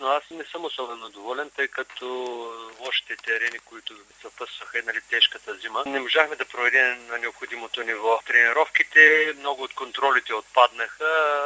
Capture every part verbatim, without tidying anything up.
Лично аз не съм особено доволен, тъй като лошите терени, които съпъсваха и нали, тежката зима, не можахме да проведем на необходимото ниво. Тренировките, много от контролите отпаднаха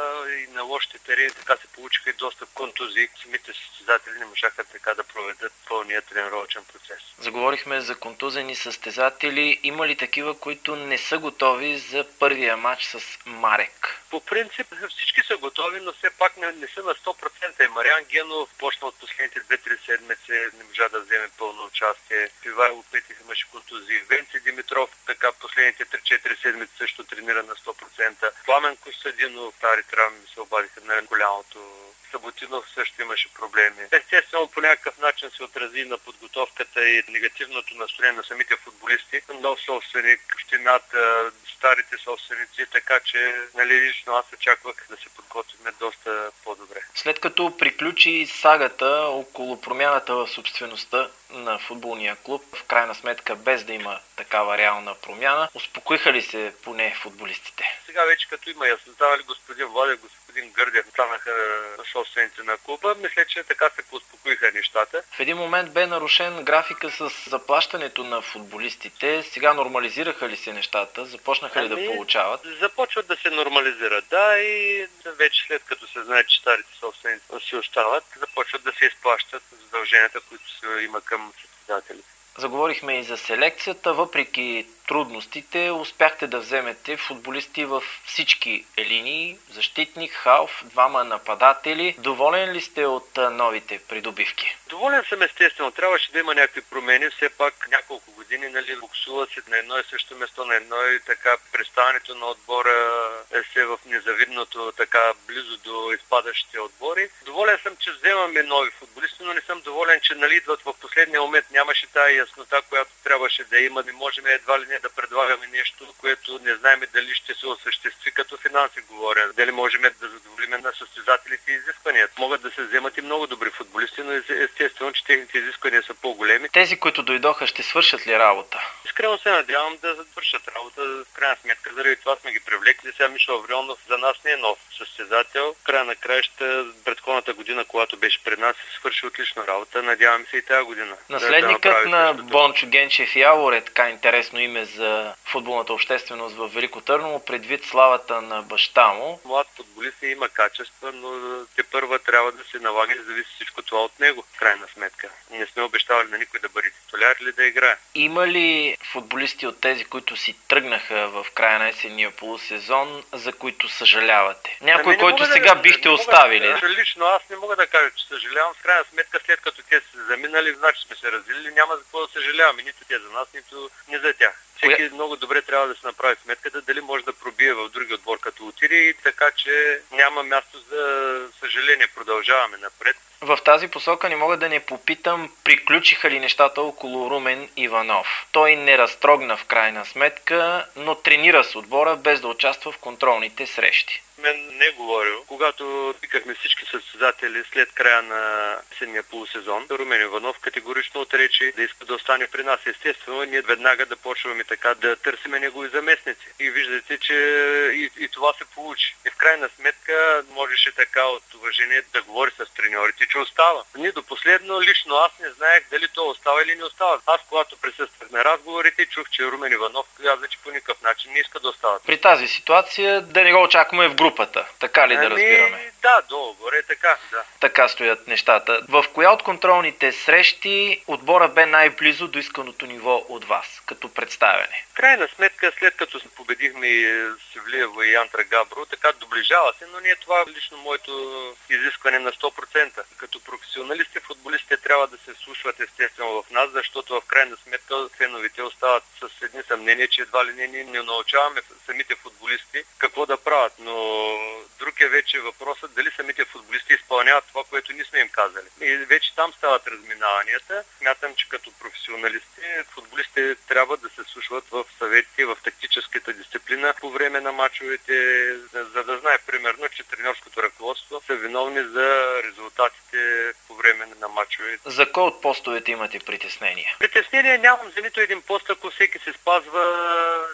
и на лошите терени така се получиха и доста контузии. Самите състезатели не можаха така да проведат пълния тренировъчен процес. Заговорихме за контузени състезатели. Има ли такива, които не са готови за първия матч с Марек? По принцип всички са готови, но все пак не, не са на сто процента. И Мариан Генов почна от последните две-три седмици, не можа да вземе пълно участие. Ивайло Петев имаше контузии. Венци Димитров така последните три-четири седмици също тренира на сто процента. Пламен Костадинов, стари травми се обадиха на голямото. Саботинов също имаше проблеми. Естествено, по някакъв начин се отрази на подготовката и негативното настроение на самите футболисти. Нов собственик, общината, старите собственици, така че нали, лично аз очаквах да се подготвим доста по-добре. След като приключи сагата около промяната в собствеността на футболния клуб, в крайна сметка без да има такава реална промяна, успокоиха ли се поне футболистите? Сега вече като има яснота, господин Владев, господин Гърдев станаха собствените на клуба, мисля, че така се поуспокоиха нещата. В един момент бе нарушен графика с заплащането на футболистите. Сега нормализираха ли се нещата? Започнаха ли ами, да получават? Започват да се нормализират, да, и вече след като се знае, че старите собственици си остават, започват да се изплащат задълженията, които се има към състезателите. Заговорихме и за селекцията. Въпреки трудностите, успяхте да вземете футболисти във всички линии. Защитник, халф, двама нападатели. Доволен ли сте от новите придобивки? Доволен съм естествено. Трябваше да има някакви промени. Все пак няколко години нали, буксува се на едно и също место, на едно и така представянето на отбора е се в незавидното, така близо до изпадащите отбори. Доволен съм, че вземаме нови футболисти, но не съм доволен, че нали, идват в последния момент. Нямаше тая яснота, която трябваше да има. Не можем едва ли не да предлагаме нещо, което не знаем дали ще се осъществи като финанси говоря. Дали можем да задоволим на състезателите и изискванията. Могат да се вземат и много добри футболисти, но естествено, че техните изисквания са по-големи. Тези, които дойдоха, ще свършат ли работа? Искрено се надявам да свършат работа. В крайна сметка, заради това сме ги привлекли. Сега Мишо Аврионов за нас не е нов състезател. В края на краища, предходната година, когато беше пред нас, се свърши отлично работа. Надявам се и тази година. Наследникът да на Бончо Генчев Явор е така интересно име за футболната общественост в Велико Търново, предвид славата на баща му. Млад футболист има качества, но те първа трябва да се налага и зависи всичко това от него, в крайна сметка. Не сме обещавали на никой да бъде титуляр или да играе. Има ли футболисти от тези, които си тръгнаха в края на есенния полусезон, за които съжалявате? Някой, ами който сега да, бихте оставили? Да, лично аз не мога да кажа, че съжалявам. В крайна сметка, след като те са заминали, значи сме се разделили, няма за какво да съжаляваме. Нито те за нас, нито не за тях. Всеки Коя... много добре трябва да се направи сметката, дали може да пробие в други отбор като отиде и така, че няма място за съжаление. Продължаваме напред. В тази посока не мога да не попитам, приключиха ли нещата около Румен Иванов. Той не разтрогна в крайна сметка, но тренира с отбора без да участва в контролните срещи. Мен не е говорил. Когато пикахме всички състезатели след края на есенния полусезон, Румен Иванов категорично отрече да иска да остане при нас. Естествено, ние веднага да почваме така да търсиме негови заместници. И виждате, че и, и това се получи. И в крайна сметка можеше така от уважение да говори с треньорите, че остава. Ние до последно, лично аз не знаех дали то остава или не остава. Аз, когато присъствах на разговорите, чух, че Румен Иванов каза, че по никакъв начин не иска да остава. При тази ситуация да не го очакваме в групата. Така ли ами, да разбираме? Да, долу е така, да. Така стоят нещата. В коя от контролните срещи отбора бе най-близо до исканото ниво от вас, като представяне? Крайна сметка, след като победихме Севлиево и Антра Габро, така доближава се, но не е това лично моето изискване на сто процента. Като професионалисти, футболистите трябва да се слушват естествено в нас, защото в крайна сметка феновите остават с едни съмнения, че едва ли не ни не научаваме самите футболисти какво да правят. Но друг е вече въпросът дали самите футболисти изпълняват това, което ние сме им казали. И вече там стават разминаванията. Смятам, че като професионалисти, футболистите трябва да се слушват в съветите, в тактическата дисциплина по време на мачовете, за да знае примерно, че тренерското ръководство са виновни за резултатите по време на мачовете. За кой от постовете имате притеснения? Притеснения нямам за нито един пост, ако всеки се спазва тактическата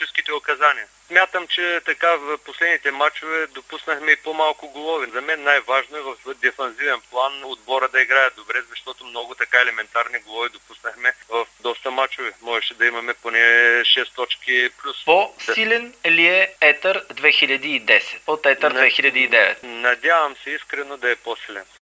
тактическите указания. Смятам, че така в последните матчове допуснахме и по-малко голове. За мен най-важно е в дефанзивен план отбора да играе добре, защото много така елементарни голове допуснахме в доста матчове. Можеше да имаме поне шест точки плюс. По-силен ли е Етър две хиляди и десет от Етър две хиляди и девет? Надявам се искрено да е по-силен.